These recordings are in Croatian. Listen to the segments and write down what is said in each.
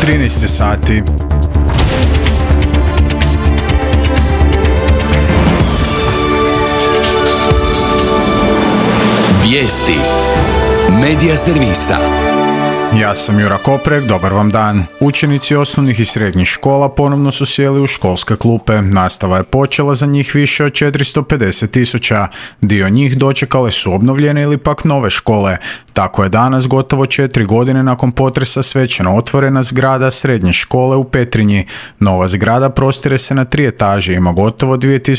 13 sati. Vijesti Medija servisa. Ja sam Jura Koprek, dobar vam dan. Učenici osnovnih i srednjih škola ponovno su sjeli u školske klupe. Nastava je počela za njih više od 450.000. Dio njih dočekale su obnovljene ili pak nove škole. Tako je danas, gotovo 4 godine nakon potresa, svečano otvorena zgrada srednje škole u Petrinji. Nova zgrada prostire se na 3 etaže, ima gotovo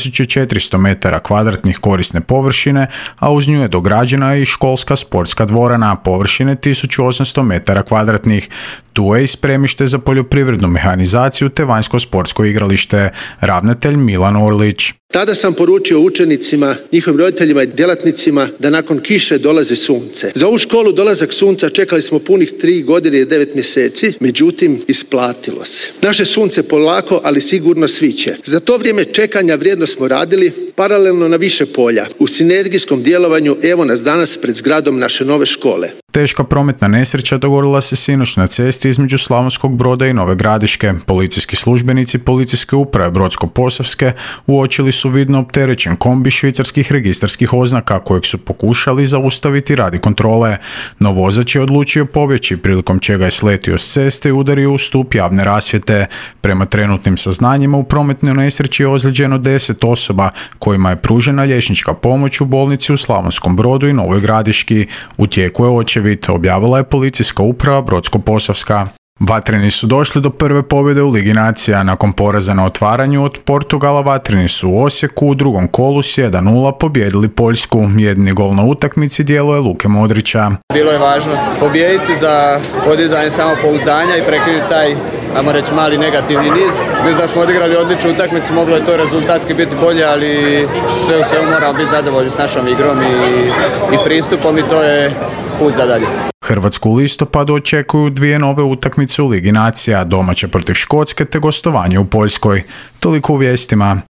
2400 metara kvadratnih korisne površine, a uz nju je dograđena i školska sportska dvorana površine 1800 metara kvadratnih. Tu je i spremište za poljoprivrednu mehanizaciju te vanjsko sportsko igralište. Ravnatelj Milan Orlić. Tada sam poručio učenicima, njihovim roditeljima i djelatnicima da nakon kiše dolazi sunce. Za ovu školu dolazak sunca čekali smo punih 3 godine i 9 mjeseci, međutim isplatilo se. Naše sunce polako, ali sigurno sviće. Za to vrijeme čekanja vrijedno smo radili paralelno na više polja. U sinergijskom djelovanju evo nas danas pred zgradom naše nove škole. Teška prometna nesreća dogodila se sinoć na cesti između Slavonskog Broda i Nove Gradiške. Policijski službenici Policijske uprave Brodsko-posavske uočili su vidno opterećen kombi švicarskih registarskih oznaka kojeg su pokušali zaustaviti radi kontrole. No vozač je odlučio pobjeći, prilikom čega je sletio s ceste i udario u stup javne rasvjete. Prema trenutnim saznanjima u prometnoj nesreći je ozlijeđeno 10 osoba kojima je pružena liječnička pomoć u bolnici u Slavonskom Brodu i Novoj Gradiški. U tijeku je očevid, objavila je Policijska uprava Brodsko-posavska. Vatreni su došli do prve pobjede u Ligi nacija. Nakon poraza na otvaranju od Portugala, Vatreni su u Osijeku u drugom kolu s 1:0 pobijedili Poljsku. Jedini gol na utakmici djelo je Luke Modrića. Bilo je važno pobijediti za podizanje samopouzdanja i prekinuti taj, ajmo reći, mali negativni niz. Mislim da smo odigrali odličnu utakmicu, moglo je to rezultatski biti bolje, ali sve u svemu moramo biti zadovoljni s našom igrom i pristupom i to je put za dalje. Hrvatsku u listopadu očekuju 2 nove utakmice u Ligi nacija, domaće protiv Škotske te gostovanje u Poljskoj. Toliko u vijestima.